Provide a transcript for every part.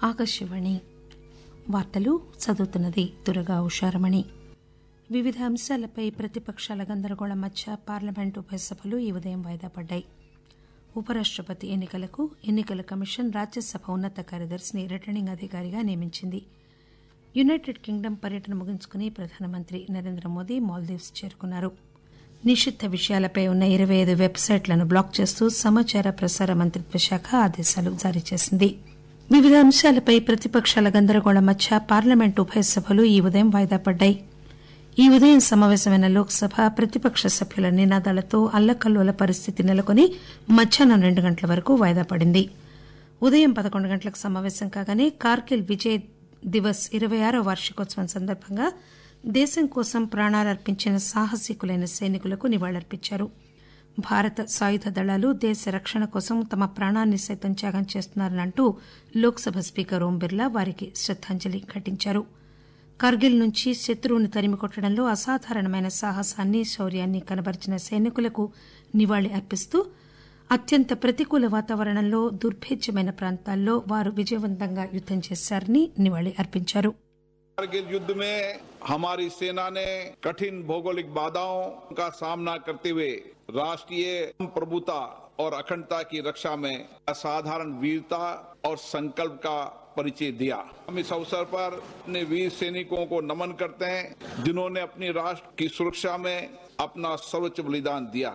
ఆకాశవాణి వార్తలు చదువుతున్నది దుర్గా ఉషారమణి. వివిధ అంశాలపై ప్రతిపక్షాల గందరగోళం మధ్య పార్లమెంటు ఉభయ సభలు ఈ ఉదయం వాయిదా పడ్డాయి. ఉపరాష్టపతి ఎన్నికలకు ఎన్నికల కమిషన్ రాజ్యసభ ఉన్నత కార్యదర్శిని రిటర్నింగ్ అధికారిగా నియమించింది. యునైటెడ్ కింగ్డమ్ పర్యటన ముగించుకుని ప్రధానమంత్రి నరేంద్ర మోదీ మాల్దీవ్స్ చేరుకున్నారు. నిషిద్ద విషయాలపై ఉన్న 25 వెబ్సైట్లను బ్లాక్ చేస్తూ సమాచార ప్రసార మంత్రిత్వ శాఖ ఆదేశాలు జారీ చేసింది. వివిధ అంశాలపై ప్రతిపక్షాల గందరగోళం మధ్య పార్లమెంటు ఉభయ సభలు ఈ ఉదయం వాయిదా పడ్డాయి. ఈ ఉదయం సమావేశమైన లోక్సభ ప్రతిపక్ష సభ్యుల నినాదాలతో అల్లకల్లోల పరిస్థితి నెలకొని మధ్యాహ్నం 2 గంటల వరకు వాయిదా పడింది. ఉదయం 11 గంటలకు సమావేశం కాగానే కార్గిల్ విజయ్ దివస్ 26వ వార్షికోత్సవం సందర్భంగా దేశం కోసం ప్రాణాలర్పించిన సాహసికులైన సైనికులకు నివాళులర్పించారు. భారత సాయుధ దళాలు దేశ రక్షణ కోసం తమ ప్రాణాన్ని సైతం త్యాగం చేస్తున్నారని అంటూ లోక్సభ స్పీకర్ ఓం బిర్లా వారికి శ్రద్దాంజలి ఘటించారు. కార్గిల్ నుంచి శత్రువును తరిమికొట్టడంలో అసాధారణమైన సాహసాన్ని శౌర్యాన్ని కనబరిచిన సైనికులకు నివాళి అర్పిస్తూ అత్యంత ప్రతికూల వాతావరణంలో దుర్భేద్యమైన ప్రాంతాల్లో వారు విజయవంతంగా యుద్దం చేశారని నివాళి అర్పించారు. कारगिल युद्ध में हमारी सेना ने कठिन भौगोलिक बाधाओं का सामना करते हुए राष्ट्रीय प्रभुता और अखंडता की रक्षा में असाधारण वीरता और संकल्प का परिचय दिया. हम इस अवसर पर अपने वीर सैनिकों को नमन करते हैं जिन्होंने अपनी राष्ट्र की सुरक्षा में अपना सर्वोच्च बलिदान दिया.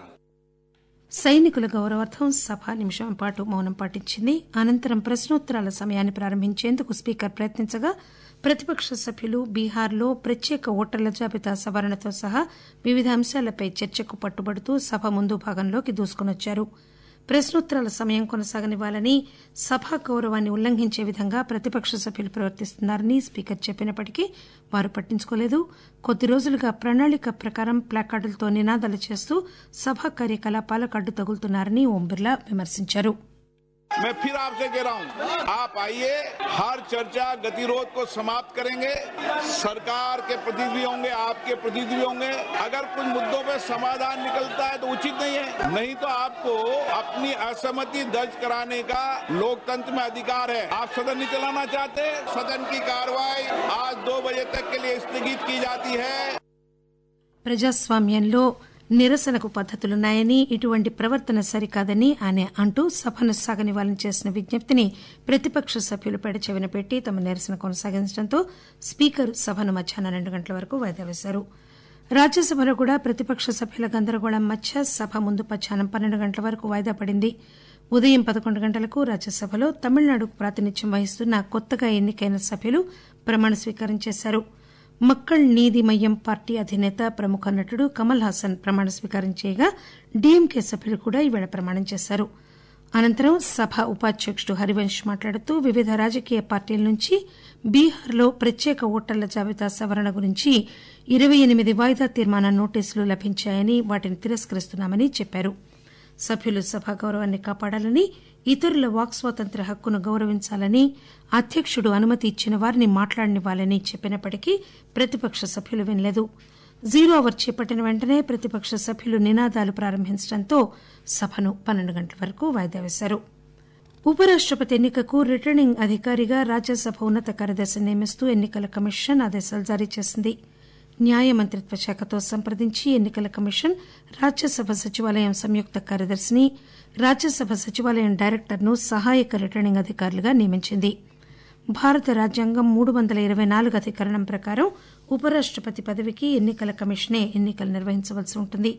సైనికుల గౌరవార్థం సభ నిమిషం పాటు మౌనం పాటించింది. అనంతరం ప్రశ్నోత్తరాల సమయాన్ని ప్రారంభించేందుకు స్పీకర్ ప్రయత్నించగా ప్రతిపక్ష సభ్యులు బీహార్లో ప్రత్యేక ఓటర్ల జాబితా సవరణతో సహా వివిధ అంశాలపై చర్చకు పట్టుబడుతూ సభ ముందు భాగంలోకి దూసుకునొచ్చారు. ప్రశ్నోత్తరాల సమయం కొనసాగనివ్వాలని, సభా గౌరవాన్ని ఉల్లంఘించే విధంగా ప్రతిపక్ష సభ్యులు ప్రవర్తిస్తున్నారని స్పీకర్ చెప్పినప్పటికీ వారు పట్టించుకోలేదు. కొద్ది రోజులుగా ప్రణాళిక ప్రకారం ప్లాకార్డులతో నినాదాలు చేస్తూ సభా కార్యకలాపాలకు అడ్డు తగులుతున్నారని ఓం బిర్లా విమర్శించారు. मैं फिर आपसे कह रहा हूँ, आप आइए, हर चर्चा गतिरोध को समाप्त करेंगे. सरकार के प्रतिनिधि होंगे, आपके प्रतिनिधि होंगे. अगर कुछ मुद्दों पे समाधान निकलता है तो उचित नहीं है, नहीं तो आपको अपनी असहमति दर्ज कराने का लोकतंत्र में अधिकार है. आप सदन नहीं चलाना चाहते, सदन की कार्रवाई आज 2 बजे तक के लिए स्थगित की जाती है. ప్రజాస్వామ్యంలో నిరసనకు పద్దతులున్నాయని, ఇటువంటి ప్రవర్తన సరికాదని ఆయన అంటూ సభను సాగనివ్వాలని చేసిన విజ్ఞప్తిని ప్రతిపక్ష సభ్యులు పెడచెవిన పెట్టి తమ నిరసన కొనసాగించడంతో స్పీకర్ సభను మధ్యాహ్నం 2 గంటల వరకు వాయిదా వేశారు. రాజ్యసభలో కూడా ప్రతిపక్ష సభ్యుల గందరగోళం మధ్య సభ ముందు మధ్యాహ్నం 12 గంటల వరకు వాయిదా పడింది. ఉదయం 11 గంటలకు రాజ్యసభలో తమిళనాడుకు ప్రాతినిధ్యం వహిస్తున్న కొత్తగా ఎన్నికైన సభ్యులు ప్రమాణ స్వీకారం చేశారు. మక్కళ్ నీతి మయ్యం పార్టీ అధినేత ప్రముఖ నటుడు కమల్ హాసన్ ప్రమాణ స్వీకారం చేయగా డీఎంకే సభ్యులు కూడా ఈవేళ ప్రమాణం చేశారు. అనంతరం సభ ఉపాధ్యకుడు హరివంశ్ మాట్లాడుతూ వివిధ రాజకీయ పార్టీల నుంచి బీహార్లో ప్రత్యేక ఓటర్ల జాబితా సవరణ గురించి 28 వాయిదా తీర్మాన నోటీసులు లభించాయని, వాటిని తిరస్కరిస్తున్నామని చెప్పారు. సభ్యులు సభా గౌరవాన్ని కాపాడాలని, ఇతరుల వాక్ స్వాతంత్ర్య హక్కును గౌరవించాలని, అధ్యకుడు అనుమతి ఇచ్చిన వారిని మాట్లాడనివ్వాలని చెప్పినప్పటికీ ప్రతిపక్ష సభ్యులు వినలేదు. 0 అవర్ చేపట్టిన వెంటనే ప్రతిపక్ష సభ్యులు నినాదాలు ప్రారంభించడంతో సభను 12 గంటల వరకు వాయిదా వేశారు. ఉపరాష్టపతి ఎన్నికకు రిటర్నింగ్ అధికారిగా రాజ్యసభ ఉన్నత కార్యదర్శిని నియమిస్తూ ఎన్నికల కమిషన్ ఆదేశాలు జారీ చేసింది. న్యాయ మంత్రిత్వ శాఖతో సంప్రదించి ఎన్నికల కమిషన్ రాజ్యసభ సచివాలయం సంయుక్త కార్యదర్శిని, రాజ్యసభ సచివాలయం డైరెక్టర్ను సహాయక రిటర్నింగ్ అధికారులుగా నియమించింది. భారత రాజ్యాంగం 324 అధికరణం ప్రకారం ఉపరాష్టపతి పదవికి ఎన్నికల కమిషనే ఎన్నికలు నిర్వహించవలసి ఉంటుంది.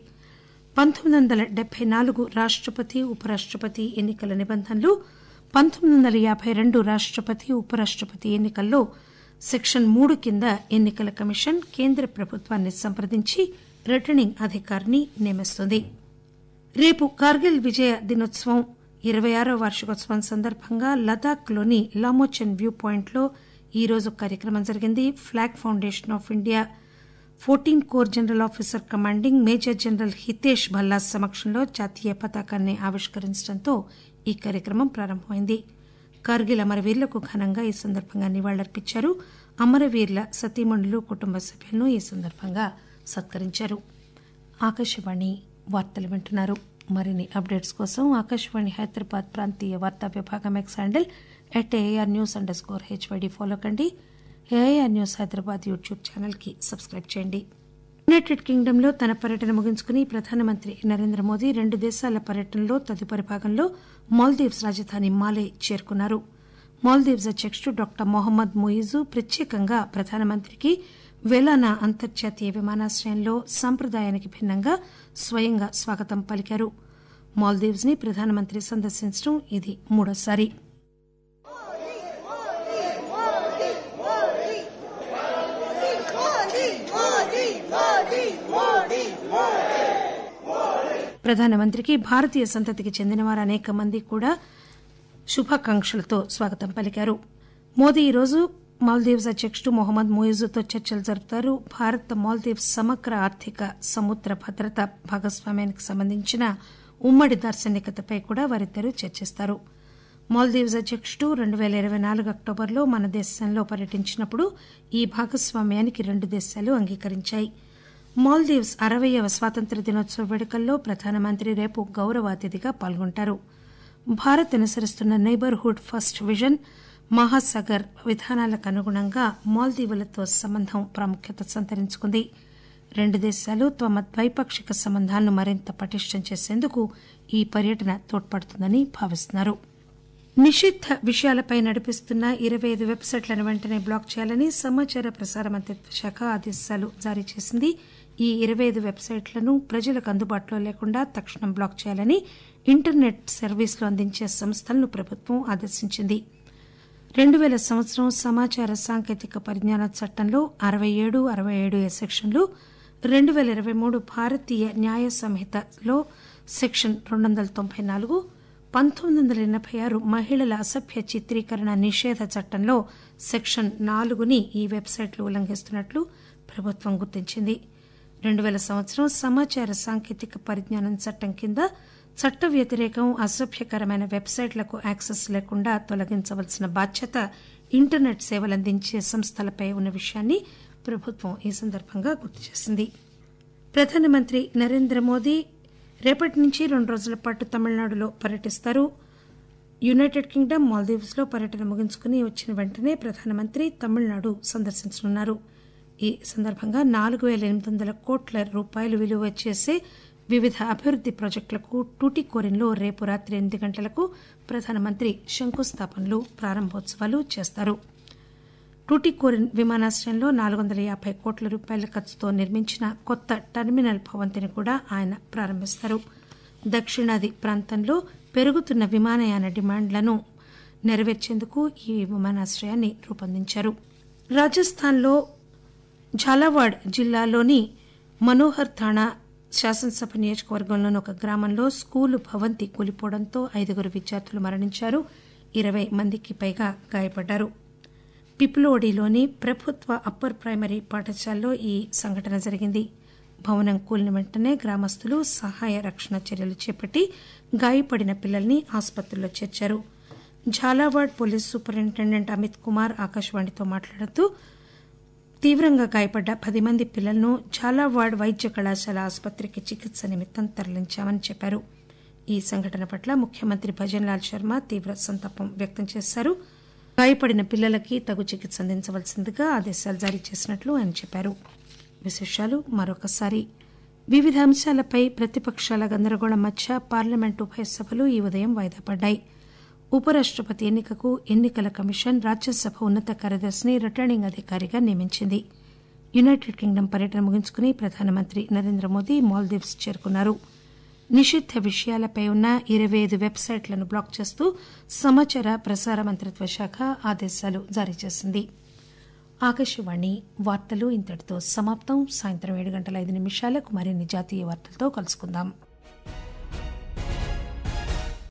1974 రాష్టపతి ఉపరాష్టపతి ఎన్నికల నిబంధనలు, 1952 రాష్టపతి ఉపరాష్టపతి ఎన్నికల్లో సెక్షన్ 3 కింద ఎన్నికల కమిషన్ కేంద్ర ప్రభుత్వాన్ని సంప్రదించి రిటర్నింగ్ అధికారిని నియమిస్తుంది. రేపు కార్గిల్ విజయ దినోత్సవం 26వ వార్షికోత్సవం సందర్భంగా లదాఖ్లోని లామోచన్ వ్యూ పాయింట్లో ఈరోజు కార్యక్రమం జరిగింది. Flag foundation of India 14 corps general officer commanding major general Hitesh Bhalla సమక్షంలో జాతీయ పతాకాన్ని ఆవిష్కరించడంతో ఈ కార్యక్రమం ప్రారంభమైంది. కార్గిల్ అమరవీరులకు ఘనంగా ఈ సందర్భంగా నివాళులర్పించారు. అమరవీరుల సతీమణులు, కుటుంబ సభ్యులను ఈ సందర్భంగా సత్కరించారు. ఆకాశవాణి వార్తలు వింటున్నారు. మరిన్ని అప్డేట్స్ కోసం ఆకాశవాణి హైదరాబాద్ ప్రాంతీయ వార్తా విభాగం ఎక్స్ హ్యాండిల్ @AIRnews_HYD ఫాలో కండి. ఏఐఆర్ న్యూస్ హైదరాబాద్ యూట్యూబ్ ఛానల్కి సబ్స్క్రైబ్ చేయండి. యునైటెడ్ కింగ్డమ్లో తన పర్యటన ముగించుకుని ప్రధానమంత్రి నరేంద్ర మోదీ 2 దేశాల పర్యటనలో తదుపరి భాగంలో మాల్దీవ్స్ రాజధాని మాలే చేరుకున్నారు. మాల్దీవ్స్ అధ్యకుడు డాక్టర్ మొహమ్మద్ ముయిజు ప్రత్యేకంగా ప్రధానమంత్రికి వెలానా అంతర్జాతీయ విమానాశ్రయంలో సంప్రదాయానికి భిన్నంగా స్వయంగా స్వాగతం పలికారు. మాల్దీవ్స్ ని ప్రధానమంత్రి సందర్శించడం ఇది మూడోసారి. ప్రధానమంత్రికి భారతీయ సంతతికి చెందిన వారు అనేక మంది కూడా శుభాకాంక్షలతో స్వాగతం పలికారు. మోదీ ఈరోజు మాల్దీవ్స్ అధ్యకుడు మొహమ్మద్ ముయిజుతో చర్చలు జరుపుతారు. భారత్ మాల్దీవ్స్ సమగ్ర ఆర్థిక సముద్ర భద్రత భాగస్వామ్యానికి సంబంధించిన ఉమ్మడి దార్శనికతపై కూడా వారిద్దరూ చర్చిస్తారు. మాల్దీవ్స్ అధ్యకుడు 2024 అక్టోబర్లో మన దేశంలో పర్యటించినప్పుడు ఈ భాగస్వామ్యానికి 2 దేశాలు అంగీకరించాయి. మాల్దీవ్స్ 60వ స్వాతంత్ర్య దినోత్సవ వేడుకల్లో ప్రధానమంత్రి రేపు గౌరవ అతిథిగా పాల్గొంటారు. భారత్ అనుసరిస్తున్న నైబర్హుడ్ ఫస్ట్ విజన్ మహాసాగర్ విధానాలకు అనుగుణంగా మాల్దీవులతో సంబంధం ప్రాముఖ్యత సంతరించుకుంది. 2 దేశాలు తమ ద్వైపాక్షిక సంబంధాలను మరింత పటిష్టం చేసేందుకు ఈ పర్యటన తోడ్పడుతుందని భావిస్తున్నారు. నిషిద్ధ విషయాలపై నడిపిస్తున్న 25 వెబ్సైట్లను వెంటనే బ్లాక్ చేయాలని సమాచార ప్రసార మంత్రిత్వ శాఖ ఆదేశాలు జారీ చేసింది. ఈ 25 వెబ్సైట్లను ప్రజలకు అందుబాటులో లేకుండా తక్షణం బ్లాక్ చేయాలని ఇంటర్నెట్ సర్వీసులు అందించే సంస్థలను ప్రభుత్వం ఆదేశించింది. 2000 సంవత్సరం సమాచార సాంకేతిక పరిజ్ఞాన చట్టంలో 67, 67 సెక్షన్లు, 2023 భారతీయ న్యాయ సంహితలో సెక్షన్ 294, 1986 మహిళల అసభ్య చిత్రీకరణ నిషేధ చట్టంలో సెక్షన్ 4ని ఈ వెబ్సైట్లు ఉల్లంఘిస్తున్నట్లు ప్రభుత్వం గుర్తించింది. 2000 సంవత్సరం సమాచార సాంకేతిక పరిజ్ఞానం చట్టం కింద చట్ట వ్యతిరేకం అసభ్యకరమైన వెబ్సైట్లకు యాక్సెస్ లేకుండా తొలగించవలసిన బాధ్యత ఇంటర్నెట్ సేవలందించే సంస్థలపై ఉన్న విషయాన్ని ప్రభుత్వం ఈ సందర్భంగా గుర్తు చేసింది. ప్రధానమంత్రి నరేంద్ర మోదీ రేపటి నుంచి 2 రోజుల పాటు తమిళనాడులో పర్యటిస్తారు. యునైటెడ్ కింగ్డమ్ మాల్దీవ్స్ లో పర్యటన ముగించుకుని వచ్చిన వెంటనే ప్రధానమంత్రి తమిళనాడు సందర్శించనున్నారు. ఈ సందర్భంగా 4,800 కోట్ల రూపాయలు విలువ చేసే వివిధ అభివృద్ది ప్రాజెక్టులకు టూటికోరిన్లో రేపు రాత్రి 8 గంటలకు ప్రధానమంత్రి శంకుస్థాపనలు ప్రారంభోత్సవాలు చేస్తారు. టూటికోరిన్ విమానాశ్రయంలో 450 కోట్ల రూపాయల ఖర్చుతో నిర్మించిన కొత్త టెర్మినల్ భవంతిని కూడా ఆయన ప్రారంభిస్తారు. దక్షిణాది ప్రాంతంలో పెరుగుతున్న విమానయాన డిమాండ్లను నెరవేర్చేందుకు ఈ విమానాశ్రయాన్ని రూపొందించారు. రాజస్థాన్లో ఝాలావాడ్ జిల్లాలోని మనోహర్ థాణా శాసనసభ నియోజకవర్గంలోని ఒక గ్రామంలో స్కూలు భవంతి కూలిపోవడంతో 5 విద్యార్థులు మరణించారు. 20 మందికి పైగా గాయపడ్డారు. పిప్లోడిలోని ప్రభుత్వ అప్పర్ ప్రైమరీ పాఠశాలలో ఈ సంఘటన జరిగింది. భవనం కూలిన వెంటనే గ్రామస్తులు సహాయ రక్షణ చర్యలు చేపట్టి గాయపడిన పిల్లల్ని ఆసుపత్రిలో చేర్చారు. ఝాలావాడ్ పోలీస్ సూపరింటెండెంట్ అమిత్ కుమార్ ఆకాశవాణితో మాట్లాడుతూ తీవ్రంగా గాయపడ్డ 10 మంది పిల్లలను ఝాలావాడ్ వైద్య కళాశాల ఆసుపత్రికి చికిత్స నిమిత్తం తరలించామని చెప్పారు. ఈ సంఘటన పట్ల ముఖ్యమంత్రి భజన్లాల్ శర్మ తీవ్ర సంతాపం వ్యక్తం చేశారు. గాయపడిన పిల్లలకి తగు చికిత్స అందించవలసిందిగా ఆదేశాలు జారీ చేసినట్లు ఆయన చెప్పారు. విశేషాలు మరొకసారి. వివిధ అంశాలపై ప్రతిపక్షాల గందరగోళం మధ్య పార్లమెంటు ఉభయ సభలు ఈ ఉదయం వాయిదా పడ్డాయి. ఉపరాష్టపతి ఎన్నికకు ఎన్నికల కమిషన్ రాజ్యసభ ఉన్నత కార్యదర్శిని రిటర్నింగ్ అధికారిగా నియమించింది. యునైటెడ్ కింగ్డమ్ పర్యటన ముగించుకుని ప్రధానమంత్రి నరేంద్ర మోదీ మాల్దీవ్స్ చేరుకున్నారు. నిషిద్ధ విషయాలపై ఉన్న 25 వెబ్సైట్లను బ్లాక్ చేస్తూ సమాచార ప్రసార మంత్రిత్వ శాఖ ఆదేశాలు జారీ చేసింది. ఆకాశవాణి వార్తలు ఇంతటితో సమాప్తం. సాయంత్రం 7:05 మరిన్ని జాతీయ వార్తలతో కలుసుకుందాం.